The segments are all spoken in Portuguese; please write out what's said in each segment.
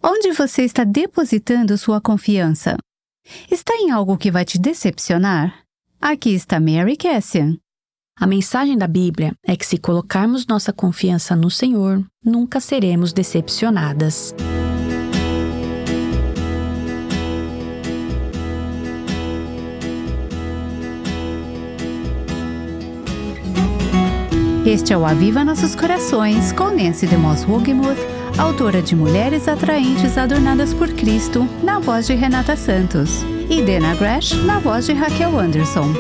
Onde você está depositando sua confiança? Está em algo que vai te decepcionar? Aqui está Mary Cassian. A mensagem da Bíblia é que se colocarmos nossa confiança no Senhor, nunca seremos decepcionadas. Este é o Aviva Nossos Corações, com Nancy DeMoss Wogemuth, autora de Mulheres Atraentes Adornadas por Cristo, na voz de Renata Santos, e Dana Gresh, na voz de Raquel Anderson.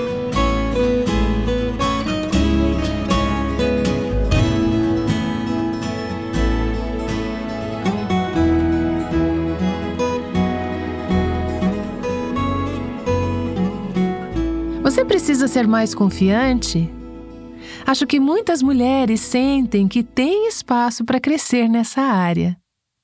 Você precisa ser mais confiante? Acho que muitas mulheres sentem que tem espaço para crescer nessa área.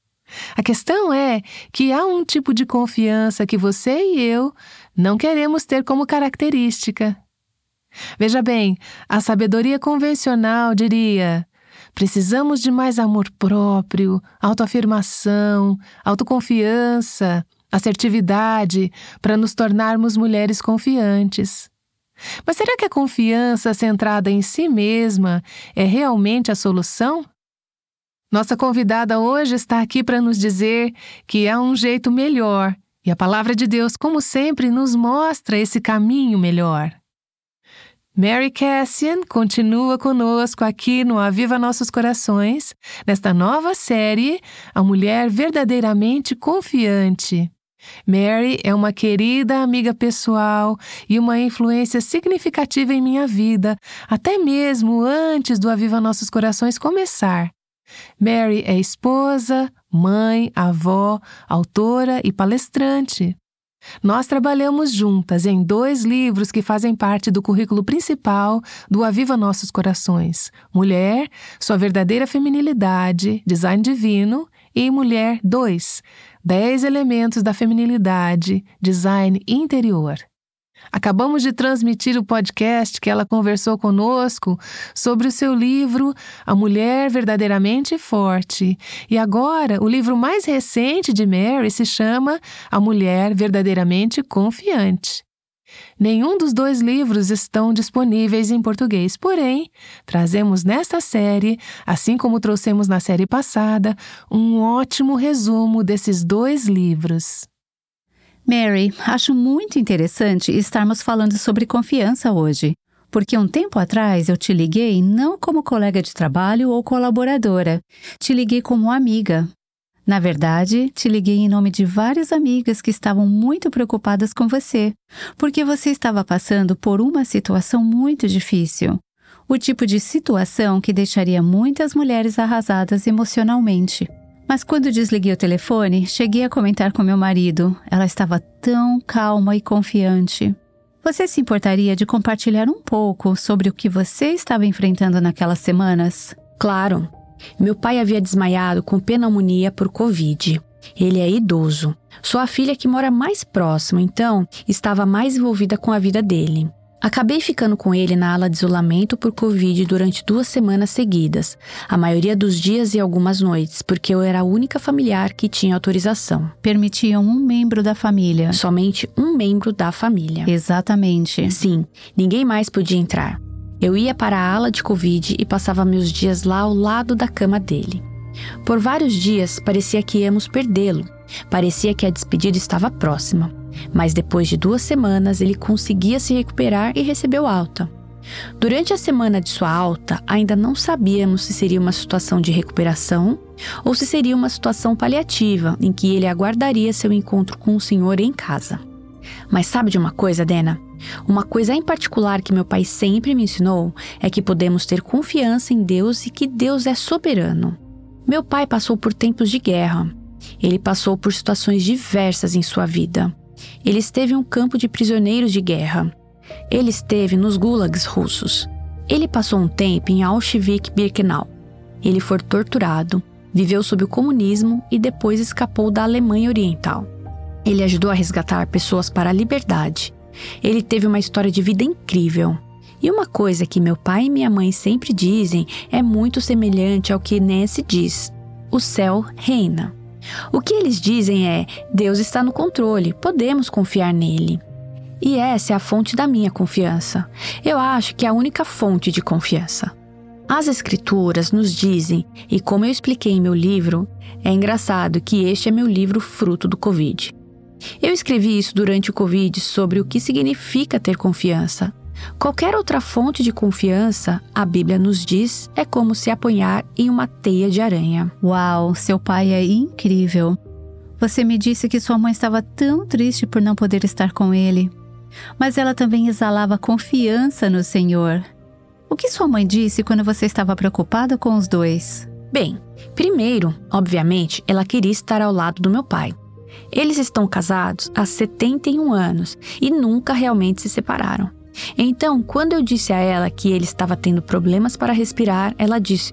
A questão é que há um tipo de confiança que você e eu não queremos ter como característica. Veja bem, a sabedoria convencional diria: precisamos de mais amor próprio, autoafirmação, autoconfiança, assertividade para nos tornarmos mulheres confiantes. Mas será que a confiança centrada em si mesma é realmente a solução? Nossa convidada hoje está aqui para nos dizer que há um jeito melhor, e a palavra de Deus, como sempre, nos mostra esse caminho melhor. Mary Cassian continua conosco aqui no Aviva Nossos Corações, nesta nova série, A Mulher Verdadeiramente Confiante. Mary é uma querida amiga pessoal e uma influência significativa em minha vida, até mesmo antes do Aviva Nossos Corações começar. Mary é esposa, mãe, avó, autora e palestrante. Nós trabalhamos juntas em 2 livros que fazem parte do currículo principal do Aviva Nossos Corações: Mulher, Sua Verdadeira Feminilidade, Design Divino, e Mulher 2, 10 Elementos da Feminilidade, Design Interior. Acabamos de transmitir o podcast que ela conversou conosco sobre o seu livro A Mulher Verdadeiramente Forte. E agora, o livro mais recente de Mary se chama A Mulher Verdadeiramente Confiante. Nenhum dos 2 livros estão disponíveis em português, porém, trazemos nesta série, assim como trouxemos na série passada, um ótimo resumo desses 2 livros. Mary, acho muito interessante estarmos falando sobre confiança hoje, porque um tempo atrás eu te liguei não como colega de trabalho ou colaboradora, te liguei como amiga. Na verdade, te liguei em nome de várias amigas que estavam muito preocupadas com você, porque você estava passando por uma situação muito difícil. O tipo de situação que deixaria muitas mulheres arrasadas emocionalmente. Mas quando desliguei o telefone, cheguei a comentar com meu marido. Ela estava tão calma e confiante. Você se importaria de compartilhar um pouco sobre o que você estava enfrentando naquelas semanas? Claro. Meu pai havia desmaiado com pneumonia por Covid. Ele é idoso. Sou a filha que mora mais próximo, então estava mais envolvida com a vida dele. Acabei ficando com ele na ala de isolamento por Covid durante 2 semanas seguidas, a maioria dos dias e algumas noites, porque eu era a única familiar que tinha autorização. Permitiam um membro da família. Somente um membro da família. Exatamente. Sim, ninguém mais podia entrar. Eu ia para a ala de Covid e passava meus dias lá ao lado da cama dele. Por vários dias parecia que íamos perdê-lo. Parecia que a despedida estava próxima. Mas depois de 2 semanas ele conseguia se recuperar e recebeu alta. Durante a semana de sua alta, ainda não sabíamos se seria uma situação de recuperação ou se seria uma situação paliativa, em que ele aguardaria seu encontro com o Senhor em casa. Mas sabe de uma coisa, Dana? Uma coisa em particular que meu pai sempre me ensinou é que podemos ter confiança em Deus e que Deus é soberano. Meu pai passou por tempos de guerra. Ele passou por situações diversas em sua vida. Ele esteve em um campo de prisioneiros de guerra. Ele esteve nos gulags russos. Ele passou um tempo em Auschwitz-Birkenau. Ele foi torturado, viveu sob o comunismo e depois escapou da Alemanha Oriental. Ele ajudou a resgatar pessoas para a liberdade. Ele teve uma história de vida incrível. E uma coisa que meu pai e minha mãe sempre dizem é muito semelhante ao que Nancy diz: o céu reina. O que eles dizem é: Deus está no controle, podemos confiar nele. E essa é a fonte da minha confiança. Eu acho que é a única fonte de confiança. As Escrituras nos dizem, e como eu expliquei em meu livro, é engraçado que este é meu livro fruto do Covid. Eu escrevi isso durante o Covid sobre o que significa ter confiança. Qualquer outra fonte de confiança, a Bíblia nos diz, é como se apanhar em uma teia de aranha. Uau, seu pai é incrível. Você me disse que sua mãe estava tão triste por não poder estar com ele. Mas ela também exalava confiança no Senhor. O que sua mãe disse quando você estava preocupada com os dois? Bem, primeiro, obviamente, ela queria estar ao lado do meu pai. Eles estão casados há 71 anos e nunca realmente se separaram. Então, quando eu disse a ela que ele estava tendo problemas para respirar, ela disse: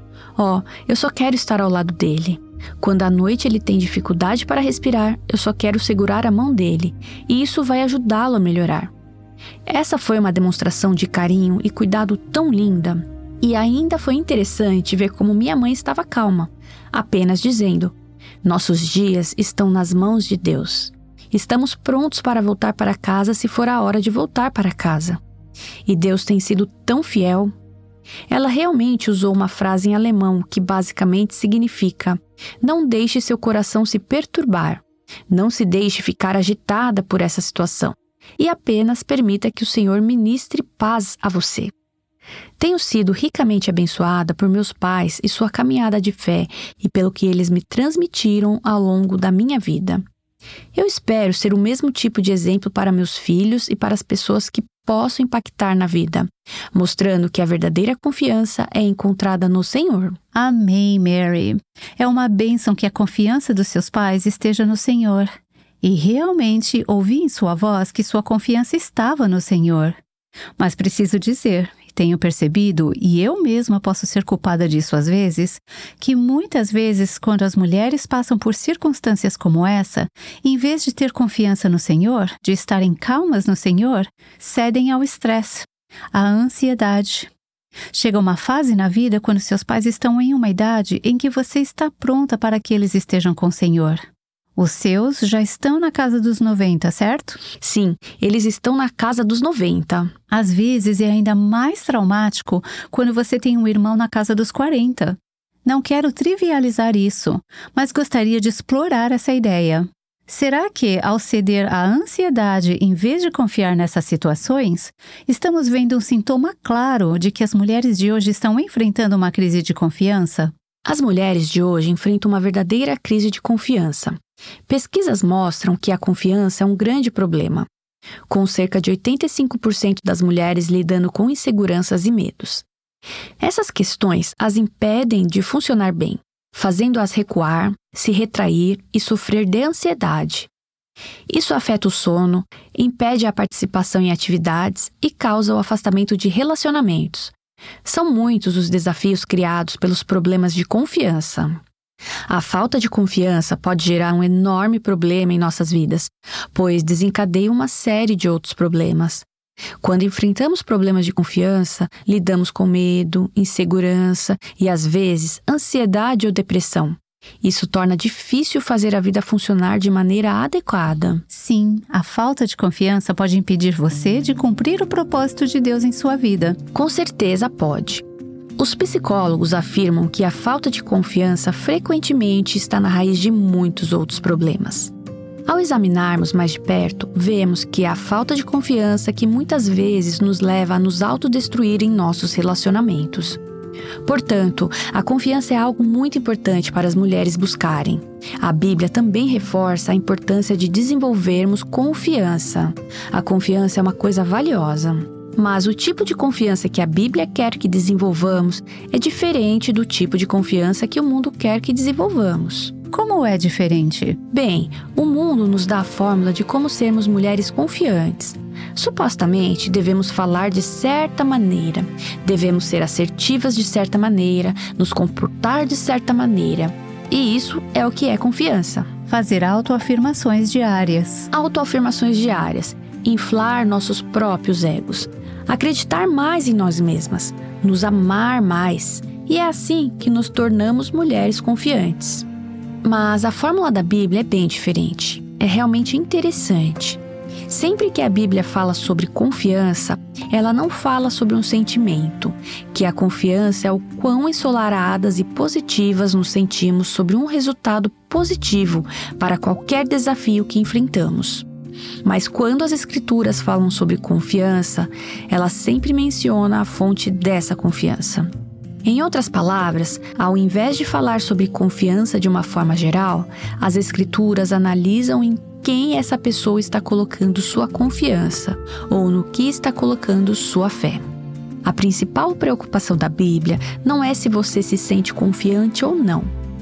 eu só quero estar ao lado dele. Quando à noite ele tem dificuldade para respirar, eu só quero segurar a mão dele, e isso vai ajudá-lo a melhorar. Essa foi uma demonstração de carinho e cuidado tão linda. E ainda foi interessante ver como minha mãe estava calma, apenas dizendo: nossos dias estão nas mãos de Deus. Estamos prontos para voltar para casa se for a hora de voltar para casa. E Deus tem sido tão fiel. Ela realmente usou uma frase em alemão que basicamente significa: não deixe seu coração se perturbar, não se deixe ficar agitada por essa situação e apenas permita que o Senhor ministre paz a você. Tenho sido ricamente abençoada por meus pais e sua caminhada de fé e pelo que eles me transmitiram ao longo da minha vida. Eu espero ser o mesmo tipo de exemplo para meus filhos e para as pessoas que posso impactar na vida, mostrando que a verdadeira confiança é encontrada no Senhor. Amém, Mary. É uma bênção que a confiança dos seus pais esteja no Senhor. E realmente ouvi em sua voz que sua confiança estava no Senhor. Mas preciso dizer, tenho percebido, e eu mesma posso ser culpada disso às vezes, que muitas vezes quando as mulheres passam por circunstâncias como essa, em vez de ter confiança no Senhor, de estarem calmas no Senhor, cedem ao estresse, à ansiedade. Chega uma fase na vida quando seus pais estão em uma idade em que você está pronta para que eles estejam com o Senhor. Os seus já estão na casa dos 90, certo? Sim, eles estão na casa dos 90. Às vezes é ainda mais traumático quando você tem um irmão na casa dos 40. Não quero trivializar isso, mas gostaria de explorar essa ideia. Será que, ao ceder à ansiedade em vez de confiar nessas situações, estamos vendo um sintoma claro de que as mulheres de hoje estão enfrentando uma crise de confiança? As mulheres de hoje enfrentam uma verdadeira crise de confiança. Pesquisas mostram que a confiança é um grande problema, com cerca de 85% das mulheres lidando com inseguranças e medos. Essas questões as impedem de funcionar bem, fazendo-as recuar, se retrair e sofrer de ansiedade. Isso afeta o sono, impede a participação em atividades e causa o afastamento de relacionamentos. São muitos os desafios criados pelos problemas de confiança. A falta de confiança pode gerar um enorme problema em nossas vidas, pois desencadeia uma série de outros problemas. Quando enfrentamos problemas de confiança, lidamos com medo, insegurança e, às vezes, ansiedade ou depressão. Isso torna difícil fazer a vida funcionar de maneira adequada. Sim, a falta de confiança pode impedir você de cumprir o propósito de Deus em sua vida. Com certeza pode. Os psicólogos afirmam que a falta de confiança frequentemente está na raiz de muitos outros problemas. Ao examinarmos mais de perto, vemos que é a falta de confiança que muitas vezes nos leva a nos autodestruir em nossos relacionamentos. Portanto, a confiança é algo muito importante para as mulheres buscarem. A Bíblia também reforça a importância de desenvolvermos confiança. A confiança é uma coisa valiosa. Mas o tipo de confiança que a Bíblia quer que desenvolvamos é diferente do tipo de confiança que o mundo quer que desenvolvamos. Como é diferente? Bem, o mundo nos dá a fórmula de como sermos mulheres confiantes. Supostamente, devemos falar de certa maneira, devemos ser assertivas de certa maneira, nos comportar de certa maneira. E isso é o que é confiança. Fazer autoafirmações diárias. Autoafirmações diárias. Inflar nossos próprios egos. Acreditar mais em nós mesmas. Nos amar mais. E é assim que nos tornamos mulheres confiantes. Mas a fórmula da Bíblia é bem diferente. É realmente interessante. Sempre que a Bíblia fala sobre confiança, ela não fala sobre um sentimento, que a confiança é o quão ensolaradas e positivas nos sentimos sobre um resultado positivo para qualquer desafio que enfrentamos. Mas quando as Escrituras falam sobre confiança, ela sempre menciona a fonte dessa confiança. Em outras palavras, ao invés de falar sobre confiança de uma forma geral, as Escrituras analisam em quem essa pessoa está colocando sua confiança ou no que está colocando sua fé. A principal preocupação da Bíblia não é se você se sente confiante ou não.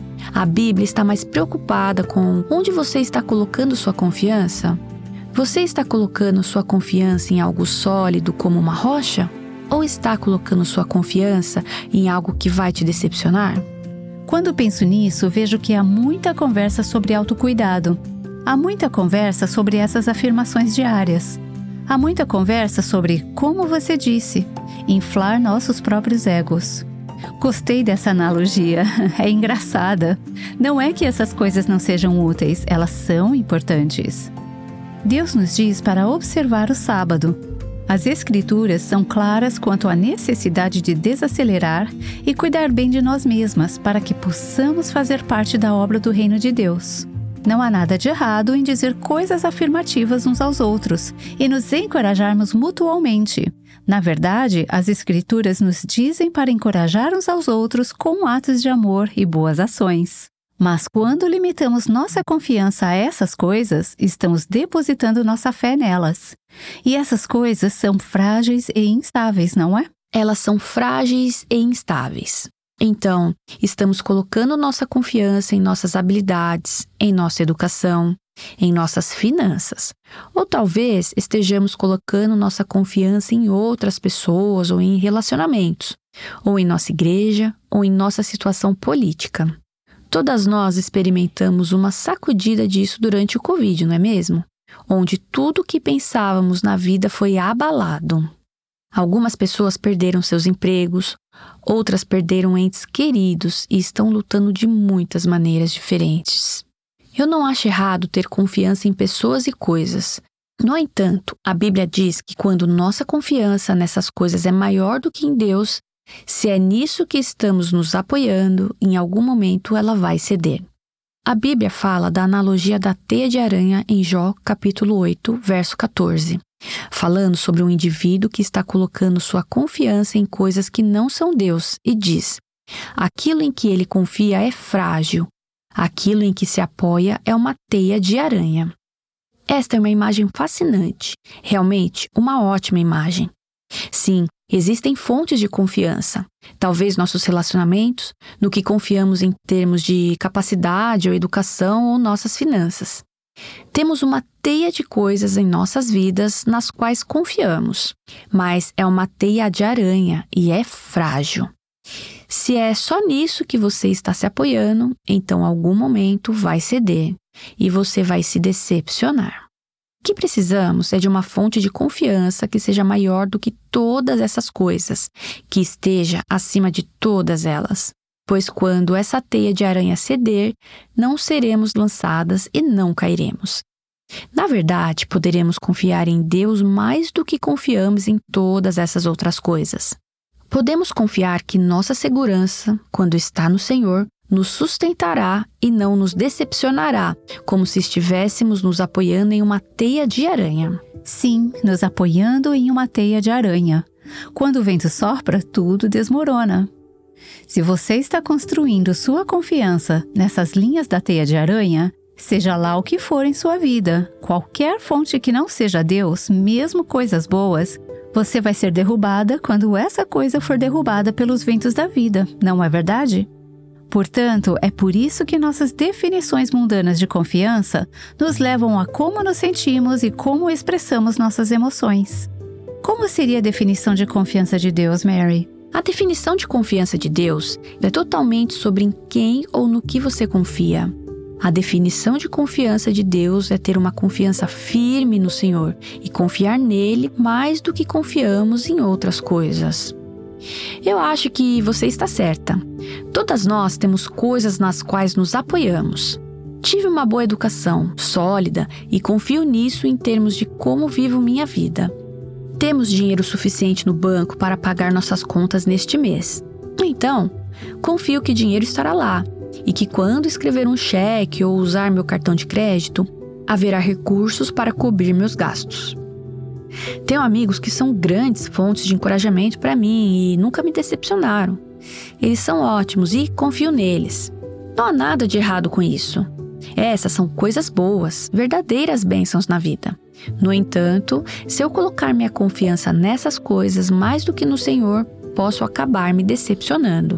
A Bíblia está mais preocupada com onde você está colocando sua confiança. Você está colocando sua confiança em algo sólido como uma rocha? Ou está colocando sua confiança em algo que vai te decepcionar? Quando penso nisso, vejo que há muita conversa sobre autocuidado. Há muita conversa sobre essas afirmações diárias. Há muita conversa sobre, como você disse, inflar nossos próprios egos. Gostei dessa analogia, é engraçada. Não é que essas coisas não sejam úteis, elas são importantes. Deus nos diz para observar o sábado. As Escrituras são claras quanto à necessidade de desacelerar e cuidar bem de nós mesmas para que possamos fazer parte da obra do reino de Deus. Não há nada de errado em dizer coisas afirmativas uns aos outros e nos encorajarmos mutualmente. Na verdade, as Escrituras nos dizem para encorajar uns aos outros com atos de amor e boas ações. Mas quando limitamos nossa confiança a essas coisas, estamos depositando nossa fé nelas. E essas coisas são frágeis e instáveis, não é? Elas são frágeis e instáveis. Então, estamos colocando nossa confiança em nossas habilidades, em nossa educação, em nossas finanças. Ou talvez estejamos colocando nossa confiança em outras pessoas ou em relacionamentos, ou em nossa igreja, ou em nossa situação política. Todas nós experimentamos uma sacudida disso durante o Covid, não é mesmo? Onde tudo o que pensávamos na vida foi abalado. Algumas pessoas perderam seus empregos, outras perderam entes queridos e estão lutando de muitas maneiras diferentes. Eu não acho errado ter confiança em pessoas e coisas. No entanto, a Bíblia diz que quando nossa confiança nessas coisas é maior do que em Deus, se é nisso que estamos nos apoiando, em algum momento ela vai ceder. A Bíblia fala da analogia da teia de aranha em Jó, capítulo 8, verso 14, falando sobre um indivíduo que está colocando sua confiança em coisas que não são Deus e diz: aquilo em que ele confia é frágil, aquilo em que se apoia é uma teia de aranha. Esta é uma imagem fascinante, realmente uma ótima imagem. Sim, existem fontes de confiança, talvez nossos relacionamentos, no que confiamos em termos de capacidade ou educação ou nossas finanças. Temos uma teia de coisas em nossas vidas nas quais confiamos, mas é uma teia de aranha e é frágil. Se é só nisso que você está se apoiando, então em algum momento vai ceder e você vai se decepcionar. O que precisamos é de uma fonte de confiança que seja maior do que todas essas coisas, que esteja acima de todas elas. Pois quando essa teia de aranha ceder, não seremos lançadas e não cairemos. Na verdade, poderemos confiar em Deus mais do que confiamos em todas essas outras coisas. Podemos confiar que nossa segurança, quando está no Senhor, nos sustentará e não nos decepcionará, como se estivéssemos nos apoiando em uma teia de aranha. Sim, nos apoiando em uma teia de aranha. Quando o vento sopra, tudo desmorona. Se você está construindo sua confiança nessas linhas da teia de aranha, seja lá o que for em sua vida, qualquer fonte que não seja Deus, mesmo coisas boas, você vai ser derrubada quando essa coisa for derrubada pelos ventos da vida, não é verdade? Portanto, é por isso que nossas definições mundanas de confiança nos levam a como nos sentimos e como expressamos nossas emoções. Como seria a definição de confiança de Deus, Mary? A definição de confiança de Deus é totalmente sobre em quem ou no que você confia. A definição de confiança de Deus é ter uma confiança firme no Senhor e confiar nele mais do que confiamos em outras coisas. Eu acho que você está certa. Todas nós temos coisas nas quais nos apoiamos. Tive uma boa educação, sólida, e confio nisso em termos de como vivo minha vida. Temos dinheiro suficiente no banco para pagar nossas contas neste mês. Então, confio que dinheiro estará lá e que quando escrever um cheque ou usar meu cartão de crédito, haverá recursos para cobrir meus gastos. Tenho amigos que são grandes fontes de encorajamento para mim e nunca me decepcionaram. Eles são ótimos e confio neles. Não há nada de errado com isso. Essas são coisas boas, verdadeiras bênçãos na vida. No entanto, se eu colocar minha confiança nessas coisas mais do que no Senhor, posso acabar me decepcionando.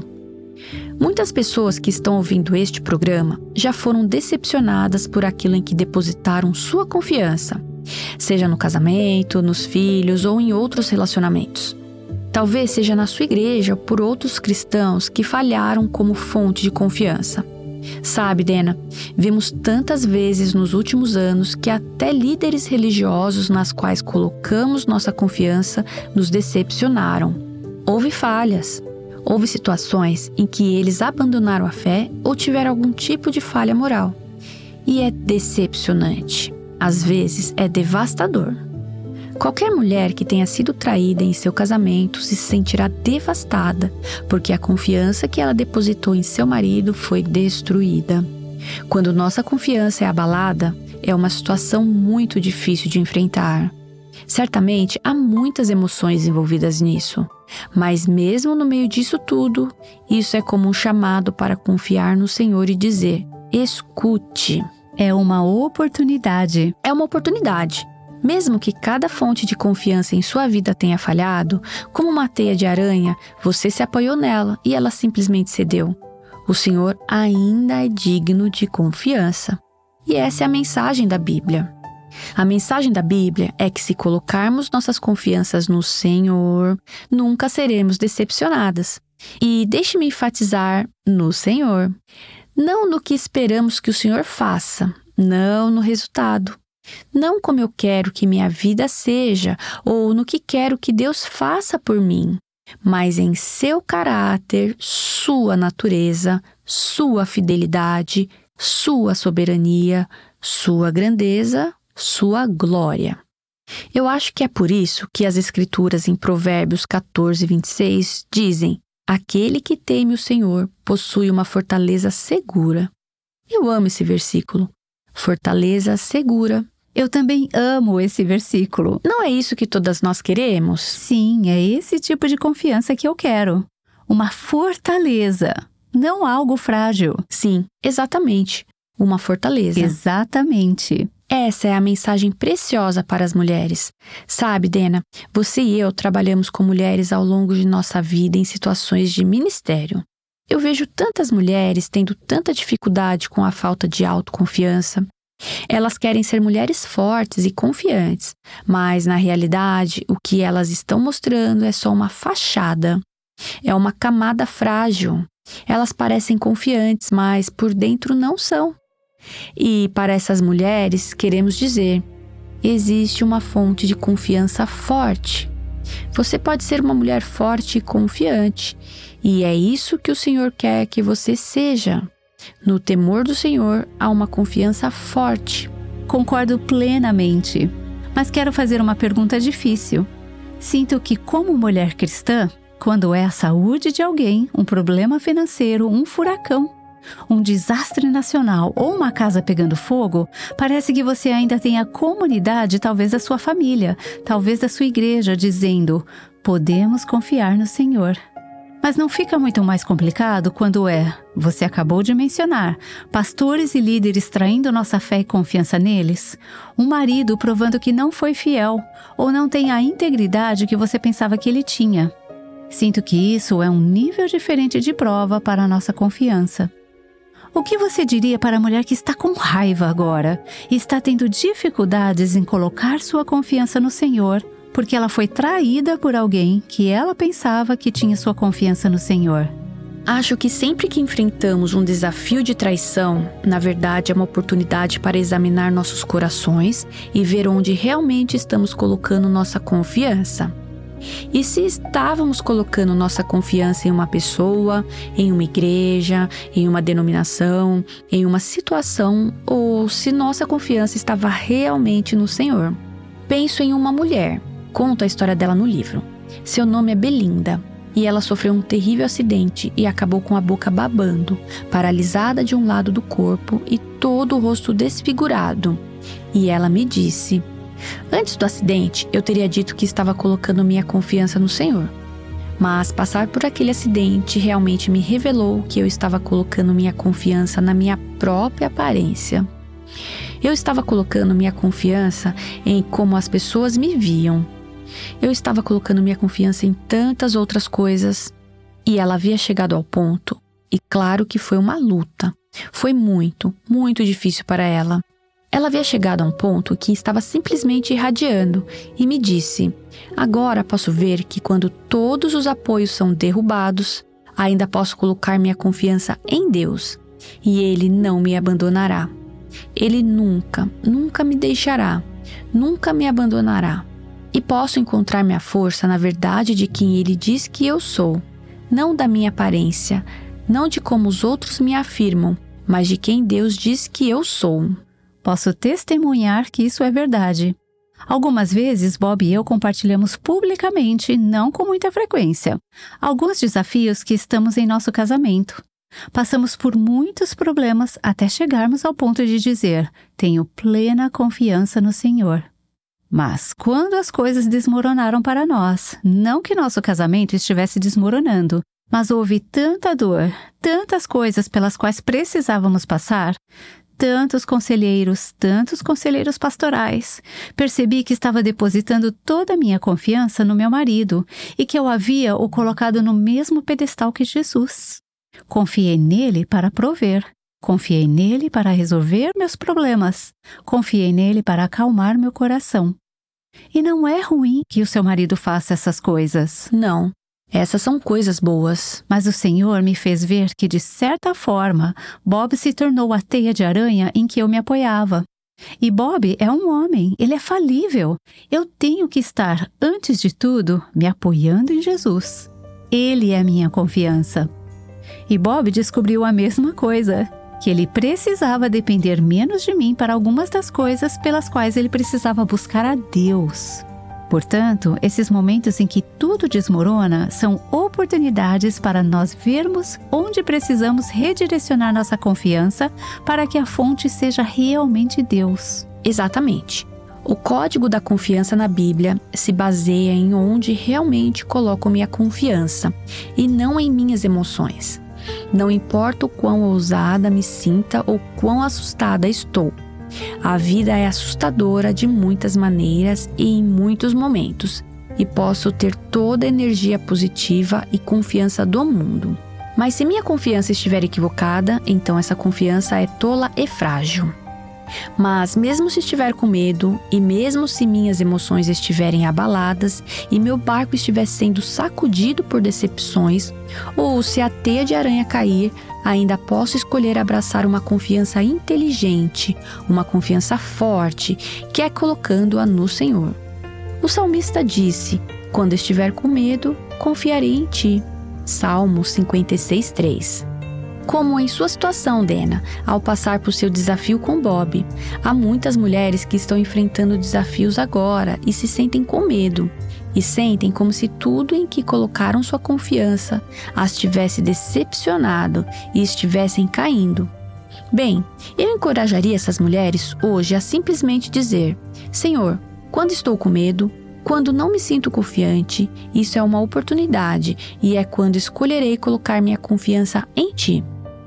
Muitas pessoas que estão ouvindo este programa já foram decepcionadas por aquilo em que depositaram sua confiança, seja no casamento, nos filhos ou em outros relacionamentos. Talvez seja na sua igreja ou por outros cristãos que falharam como fonte de confiança. Sabe, Dena, vimos tantas vezes nos últimos anos que até líderes religiosos nas quais colocamos nossa confiança nos decepcionaram. Houve falhas. Houve situações em que eles abandonaram a fé ou tiveram algum tipo de falha moral. E é decepcionante. Às vezes é devastador. Qualquer mulher que tenha sido traída em seu casamento se sentirá devastada, porque a confiança que ela depositou em seu marido foi destruída. Quando nossa confiança é abalada, é uma situação muito difícil de enfrentar. Certamente há muitas emoções envolvidas nisso, mas mesmo no meio disso tudo, isso é como um chamado para confiar no Senhor e dizer: escute. É uma oportunidade. É uma oportunidade. Mesmo que cada fonte de confiança em sua vida tenha falhado, como uma teia de aranha, você se apoiou nela e ela simplesmente cedeu. O Senhor ainda é digno de confiança. E essa é a mensagem da Bíblia. A mensagem da Bíblia é que se colocarmos nossas confianças no Senhor, nunca seremos decepcionadas. E deixe-me enfatizar no Senhor. Não no que esperamos que o Senhor faça, não no resultado. Não como eu quero que minha vida seja ou no que quero que Deus faça por mim, mas em seu caráter, sua natureza, sua fidelidade, sua soberania, sua grandeza, sua glória. Eu acho que é por isso que as Escrituras em Provérbios 14, 26 dizem: aquele que teme o Senhor possui uma fortaleza segura. Eu amo esse versículo. Fortaleza segura. Eu também amo esse versículo. Não é isso que todas nós queremos? Sim, é esse tipo de confiança que eu quero. Uma fortaleza, não algo frágil. Sim, exatamente. Uma fortaleza. Exatamente. Essa é a mensagem preciosa para as mulheres. Sabe, Dena, você e eu trabalhamos com mulheres ao longo de nossa vida em situações de ministério. Eu vejo tantas mulheres tendo tanta dificuldade com a falta de autoconfiança. Elas querem ser mulheres fortes e confiantes, mas, na realidade, o que elas estão mostrando é só uma fachada. É uma camada frágil. Elas parecem confiantes, mas por dentro não são. E, para essas mulheres, queremos dizer: existe uma fonte de confiança forte. Você pode ser uma mulher forte e confiante, e é isso que o Senhor quer que você seja. No temor do Senhor, há uma confiança forte. Concordo plenamente, mas quero fazer uma pergunta difícil. Sinto que, como mulher cristã, quando é a saúde de alguém, um problema financeiro, um furacão, um desastre nacional ou uma casa pegando fogo, parece que você ainda tem a comunidade, talvez da sua família, talvez da sua igreja, dizendo: podemos confiar no Senhor. Mas não fica muito mais complicado quando você acabou de mencionar, pastores e líderes traindo nossa fé e confiança neles? Um marido provando que não foi fiel ou não tem a integridade que você pensava que ele tinha? Sinto que isso é um nível diferente de prova para a nossa confiança. O que você diria para a mulher que está com raiva agora e está tendo dificuldades em colocar sua confiança no Senhor, porque ela foi traída por alguém que ela pensava que tinha sua confiança no Senhor? Acho que sempre que enfrentamos um desafio de traição, na verdade é uma oportunidade para examinar nossos corações e ver onde realmente estamos colocando nossa confiança. E se estávamos colocando nossa confiança em uma pessoa, em uma igreja, em uma denominação, em uma situação, ou se nossa confiança estava realmente no Senhor. Penso em uma mulher. Conto a história dela no livro. Seu nome é Belinda. E ela sofreu um terrível acidente e acabou com a boca babando, paralisada de um lado do corpo e todo o rosto desfigurado. E ela me disse: antes do acidente, eu teria dito que estava colocando minha confiança no Senhor. Mas passar por aquele acidente realmente me revelou que eu estava colocando minha confiança na minha própria aparência. Eu estava colocando minha confiança em como as pessoas me viam. Eu estava colocando minha confiança em tantas outras coisas. E ela havia chegado ao ponto, e claro que foi uma luta. Foi muito, muito difícil para ela. Ela havia chegado a um ponto que estava simplesmente irradiando e me disse: agora posso ver que quando todos os apoios são derrubados, ainda posso colocar minha confiança em Deus. E Ele não me abandonará. Ele nunca, nunca me deixará, nunca me abandonará. E posso encontrar minha força na verdade de quem Ele diz que eu sou, não da minha aparência, não de como os outros me afirmam, mas de quem Deus diz que eu sou. Posso testemunhar que isso é verdade. Algumas vezes, Bob e eu compartilhamos publicamente, não com muita frequência, alguns desafios que estamos em nosso casamento. Passamos por muitos problemas até chegarmos ao ponto de dizer: tenho plena confiança no Senhor. Mas quando as coisas desmoronaram para nós, não que nosso casamento estivesse desmoronando, mas houve tanta dor, tantas coisas pelas quais precisávamos passar, tantos conselheiros pastorais, percebi que estava depositando toda a minha confiança no meu marido e que eu havia o colocado no mesmo pedestal que Jesus. Confiei nele para prover. Confiei nele para resolver meus problemas. Confiei nele para acalmar meu coração. E não é ruim que o seu marido faça essas coisas. Não, essas são coisas boas. Mas o Senhor me fez ver que, de certa forma, Bob se tornou a teia de aranha em que eu me apoiava. E Bob é um homem, ele é falível. Eu tenho que estar, antes de tudo, me apoiando em Jesus. Ele é minha confiança. E Bob descobriu a mesma coisa, que ele precisava depender menos de mim para algumas das coisas pelas quais ele precisava buscar a Deus. Portanto, esses momentos em que tudo desmorona são oportunidades para nós vermos onde precisamos redirecionar nossa confiança para que a fonte seja realmente Deus. Exatamente. O código da confiança na Bíblia se baseia em onde realmente coloco minha confiança e não em minhas emoções. Não importa o quão ousada me sinta ou quão assustada estou. A vida é assustadora de muitas maneiras e em muitos momentos, e posso ter toda a energia positiva e confiança do mundo. Mas se minha confiança estiver equivocada, então essa confiança é tola e frágil. Mas mesmo se estiver com medo, e mesmo se minhas emoções estiverem abaladas e meu barco estiver sendo sacudido por decepções, ou se a teia de aranha cair, ainda posso escolher abraçar uma confiança inteligente, uma confiança forte, que é colocando-a no Senhor. O salmista disse: quando estiver com medo, confiarei em ti. Salmo 56:3. Como em sua situação, Dena, ao passar por seu desafio com Bob, há muitas mulheres que estão enfrentando desafios agora e se sentem com medo. E sentem como se tudo em que colocaram sua confiança as tivesse decepcionado e estivessem caindo. Bem, eu encorajaria essas mulheres hoje a simplesmente dizer: Senhor, quando estou com medo, quando não me sinto confiante, isso é uma oportunidade e é quando escolherei colocar minha confiança em Ti.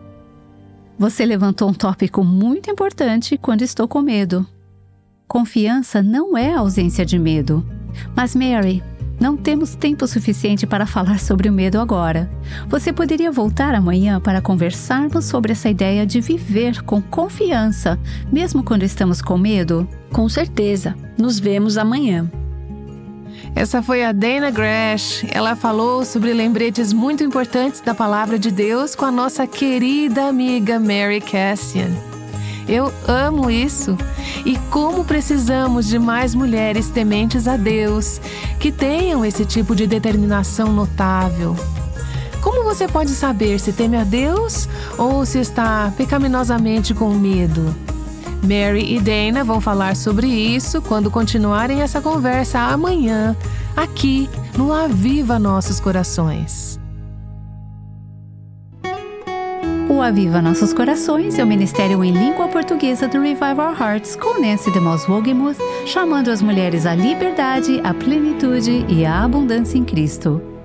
Você levantou um tópico muito importante quando estou com medo. Confiança não é ausência de medo. Mas Mary, não temos tempo suficiente para falar sobre o medo agora. Você poderia voltar amanhã para conversarmos sobre essa ideia de viver com confiança, mesmo quando estamos com medo? Com certeza. Nos vemos amanhã. Essa foi a Dana Gresh. Ela falou sobre lembretes muito importantes da Palavra de Deus com a nossa querida amiga Mary Cassian. Eu amo isso. e como precisamos de mais mulheres tementes a Deus, que tenham esse tipo de determinação notável. Como você pode saber se teme a Deus ou se está pecaminosamente com medo? Mary e Dana vão falar sobre isso quando continuarem essa conversa amanhã, aqui no Aviva Nossos Corações. O Aviva Nossos Corações é o ministério em língua portuguesa do Revive Our Hearts com Nancy DeMoss Wogemuth, chamando as mulheres à liberdade, à plenitude e à abundância em Cristo.